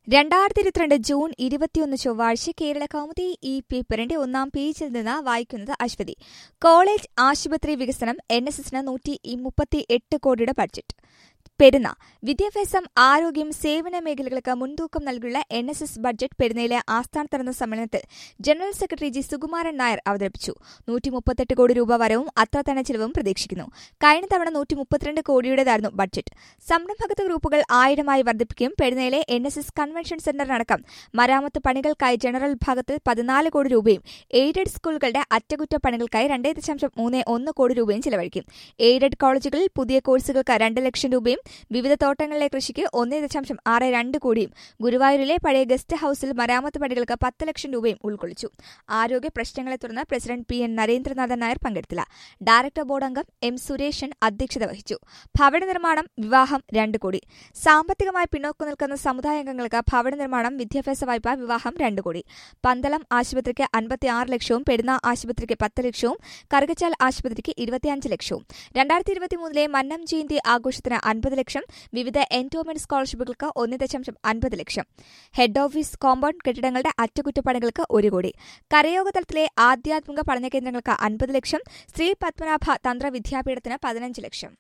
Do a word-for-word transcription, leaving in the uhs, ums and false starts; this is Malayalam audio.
രണ്ടായിരത്തി ഇരുപത്തിരണ്ട് ജൂൺ ഇരുപത്തിയൊന്ന് ചൊവ്വാഴ്ച കേരള കൗമുദി ഈ പേപ്പറിന്റെ ഒന്നാം പേജിൽ നിന്ന് വായിക്കുന്നത് അശ്വതി. കോളേജ് ആശുപത്രി വികസനം എൻ എസ് എസിന് നൂറ്റി മുപ്പത്തി എട്ട് കോടിയുടെ ബഡ്ജറ്റ്. പെരുന്ന വിദ്യാഭ്യാസം, ആരോഗ്യം, സേവന മേഖലകൾക്ക് മുൻതൂക്കം നൽകിയുള്ള എൻ എസ് എസ് ബഡ്ജറ്റ് പെരുന്നയിലെ ആസ്ഥാനത്ത് നടന്ന സമ്മേളനത്തിൽ general secretary G Sukumaran Nair അവതരിപ്പിച്ചു. നൂറ്റി മുപ്പത്തെട്ട് കോടി രൂപ വരവും അത്ര തന്നെ ചിലവും പ്രതീക്ഷിക്കുന്നു. കഴിഞ്ഞ തവണ നൂറ്റി മുപ്പത്തിരണ്ട് കോടിയുടേതായിരുന്നു ബഡ്ജറ്റ്. സംരംഭകത്വ ഗ്രൂപ്പുകൾ ആയിരമായി വർദ്ധിപ്പിക്കും. പെരുന്നയിലെ എൻ എസ് എസ് കൺവെൻഷൻ സെന്ററിനടക്കം മരാമത്ത് പണികൾക്കായി ജനറൽ വിഭാഗത്തിൽ പതിനാല് കോടി രൂപയും എയ്ഡഡ് സ്കൂളുകളുടെ അറ്റകുറ്റപ്പണികൾക്കായി രണ്ടേ ദശാംശം മൂന്ന് ഒന്ന് കോടി രൂപയും ചിലവഴിക്കും. എയ്ഡഡ് കോളേജുകളിൽ പുതിയ കോഴ്സുകൾക്ക് രണ്ട് ലക്ഷം രൂപയും വിവിധ തോട്ടങ്ങളിലെ കൃഷിക്ക് ഒന്നേ ദശാംശം ആറ് രണ്ട് കോടിയും ഗുരുവായൂരിലെ പഴയ ഗസ്റ്റ് ഹൌസിൽ മരാമത്ത് പണികൾക്ക് പത്ത് ലക്ഷം രൂപയും ഉൾക്കൊള്ളിച്ചു. ആരോഗ്യ പ്രശ്നങ്ങളെ തുടർന്ന് president P N Narendranathan Nair പങ്കെടുത്തില്ല. ഡയറക്ടർ ബോർഡ് അംഗം എം സുരേഷൻ അധ്യക്ഷത വഹിച്ചു. ഭവന നിർമ്മാണം, വിവാഹം രണ്ട് കോടി. സാമ്പത്തികമായി പിന്നോക്കം നിൽക്കുന്ന സമുദായാംഗങ്ങൾക്ക് ഭവന നിർമ്മാണം, വിദ്യാഭ്യാസ വായ്പ, വിവാഹം രണ്ട് കോടി. പന്തളം ആശുപത്രിക്ക് അൻപത്തിയാറ് ലക്ഷവും പെരുന്ന ആശുപത്രിക്ക് പത്ത് ലക്ഷവും കറുകച്ചാൽ ആശുപത്രിക്ക് ഇരുപത്തിയഞ്ച് ലക്ഷവും. രണ്ടായിരത്തി ഇരുപത്തിമൂന്നിലെ മന്നം ജയന്തി ആഘോഷത്തിന് അൻപത് ലക്ഷം. വിവിധ എൻഡോമെന്റ് സ്കോളർഷിപ്പുകൾക്ക് ഒന്ന് ദശാംശം അൻപത് ലക്ഷം. ഹെഡ് ഓഫീസ് കോമ്പൗണ്ട് കെട്ടിടങ്ങളുടെ അറ്റകുറ്റപ്പണികൾക്ക് ഒരു കോടി. കരയോഗ തലത്തിലെ ആധ്യാത്മിക പഠന കേന്ദ്രങ്ങൾക്ക് അൻപത് ലക്ഷം. ശ്രീ പത്മനാഭ തന്ത്ര വിദ്യാപീഠത്തിന് പതിനഞ്ച് ലക്ഷം.